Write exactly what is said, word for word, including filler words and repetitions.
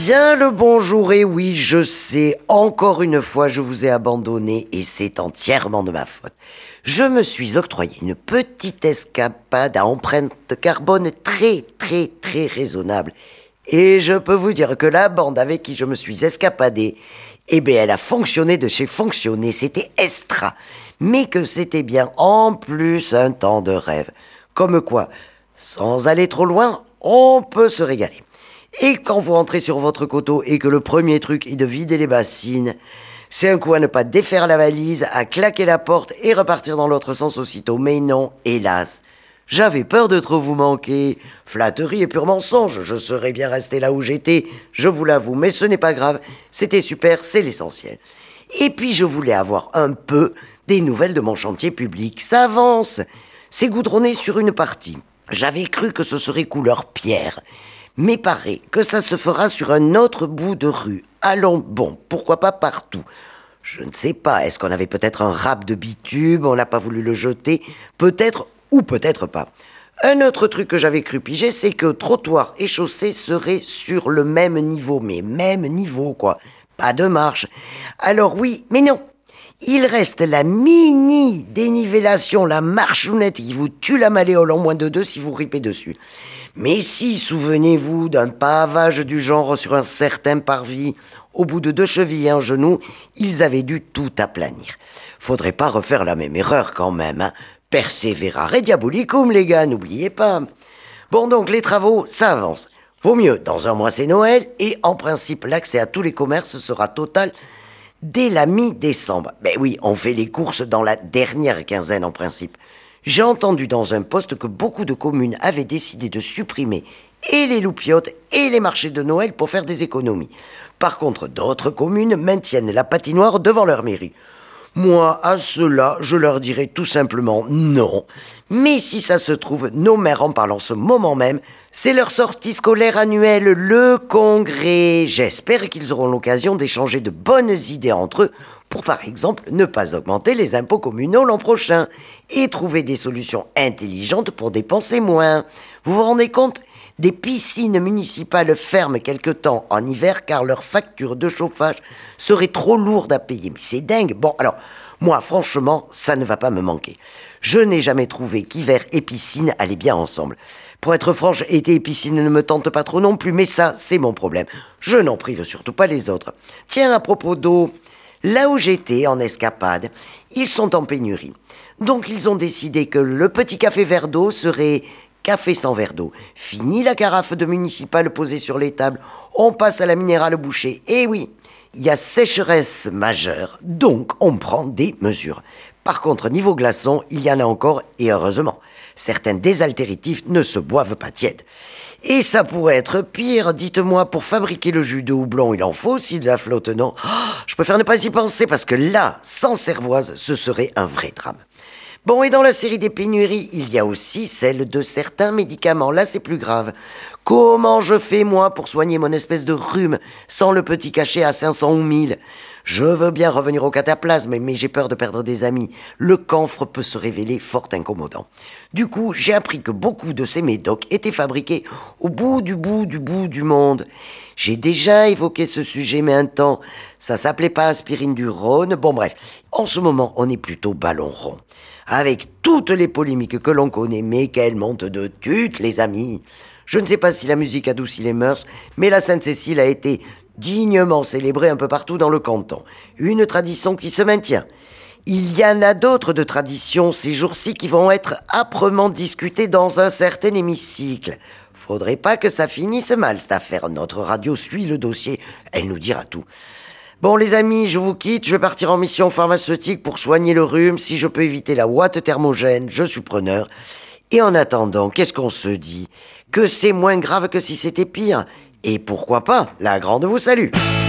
Bien le bonjour, et oui, je sais, encore une fois, je vous ai abandonné et c'est entièrement de ma faute. Je me suis octroyé une petite escapade à empreinte carbone très, très, très raisonnable. Et je peux vous dire que la bande avec qui je me suis escapadé, eh bien, elle a fonctionné de chez fonctionné, c'était extra. Mais que c'était bien en plus un temps de rêve. Comme quoi, sans aller trop loin, on peut se régaler. Et quand vous rentrez sur votre coteau et que le premier truc est de vider les bassines, c'est un coup à ne pas défaire la valise, à claquer la porte et repartir dans l'autre sens aussitôt. Mais non, hélas, j'avais peur de trop vous manquer. Flatterie et pur mensonge, je serais bien resté là où j'étais, je vous l'avoue, mais ce n'est pas grave, c'était super, c'est l'essentiel. Et puis je voulais avoir un peu des nouvelles de mon chantier public, ça avance, c'est goudronné sur une partie. J'avais cru que ce serait couleur pierre. Mais paraît que ça se fera sur un autre bout de rue. Allons, bon, pourquoi pas partout? Je ne sais pas, est-ce qu'on avait peut-être un râpe de bitume, on n'a pas voulu le jeter? Peut-être ou peut-être pas. Un autre truc que j'avais cru piger, c'est que trottoir et chaussée seraient sur le même niveau, mais même niveau quoi, pas de marche. Alors oui, mais non. Il reste la mini dénivellation, la marchounette qui vous tue la malléole en moins de deux si vous ripez dessus. Mais si, souvenez-vous d'un pavage du genre sur un certain parvis, au bout de deux chevilles et un genou, ils avaient dû tout aplanir. Faudrait pas refaire la même erreur quand même, hein. Perseverare diabolicum, les gars, n'oubliez pas. Bon donc, les travaux, ça avance. Vaut mieux, dans un mois c'est Noël, et en principe, l'accès à tous les commerces sera total dès la mi-décembre. Ben oui, on fait les courses dans la dernière quinzaine en principe. J'ai entendu dans un poste que beaucoup de communes avaient décidé de supprimer et les loupiotes et les marchés de Noël pour faire des économies. Par contre, d'autres communes maintiennent la patinoire devant leur mairie. Moi, à cela, je leur dirais tout simplement non. Mais si ça se trouve, nos maires en parlent en ce moment même. C'est leur sortie scolaire annuelle, le congrès. J'espère qu'ils auront l'occasion d'échanger de bonnes idées entre eux pour, par exemple, ne pas augmenter les impôts communaux l'an prochain et trouver des solutions intelligentes pour dépenser moins. Vous vous rendez compte ? Des piscines municipales ferment quelque temps en hiver car leur facture de chauffage serait trop lourde à payer. Mais c'est dingue. Bon, alors, moi, franchement, ça ne va pas me manquer. Je n'ai jamais trouvé qu'hiver et piscine allaient bien ensemble. Pour être franche, été et piscine ne me tentent pas trop non plus, mais ça, c'est mon problème. Je n'en prive surtout pas les autres. Tiens, à propos d'eau, là où j'étais, en escapade, ils sont en pénurie. Donc, ils ont décidé que le petit café verre d'eau serait café sans verre d'eau. Fini la carafe de municipale posée sur les tables, on passe à la minérale bouchée. Et oui, il y a sécheresse majeure, donc on prend des mesures. Par contre, niveau glaçon, il y en a encore, et heureusement. Certains désaltéritifs ne se boivent pas tièdes. Et ça pourrait être pire, dites-moi, pour fabriquer le jus de houblon, il en faut aussi de la flotte, non? Oh, je préfère ne pas y penser, parce que là, sans cervoise, ce serait un vrai drame. Bon, et dans la série des pénuries, il y a aussi celle de certains médicaments. Là, c'est plus grave. Comment je fais, moi, pour soigner mon espèce de rhume sans le petit cachet à cinq cents ou mille? Je veux bien revenir au cataplasme, mais j'ai peur de perdre des amis. Le camphre peut se révéler fort incommodant. Du coup, j'ai appris que beaucoup de ces médocs étaient fabriqués au bout du bout du bout du monde. J'ai déjà évoqué ce sujet, mais un temps, ça s'appelait pas aspirine du Rhône. Bon, bref, en ce moment, on est plutôt ballon rond. Avec toutes les polémiques que l'on connaît, mais qu'elles montent de toutes, les amis. Je ne sais pas si la musique adoucit les mœurs, mais la Sainte-Cécile a été dignement célébrée un peu partout dans le canton. Une tradition qui se maintient. Il y en a d'autres de traditions ces jours-ci qui vont être âprement discutées dans un certain hémicycle. Faudrait pas que ça finisse mal, cette affaire. Notre radio suit le dossier, elle nous dira tout. Bon les amis, je vous quitte, je vais partir en mission pharmaceutique pour soigner le rhume. Si je peux éviter la ouate thermogène, je suis preneur. Et en attendant, qu'est-ce qu'on se dit? Que c'est moins grave que si c'était pire. Et pourquoi pas, la grande vous salue.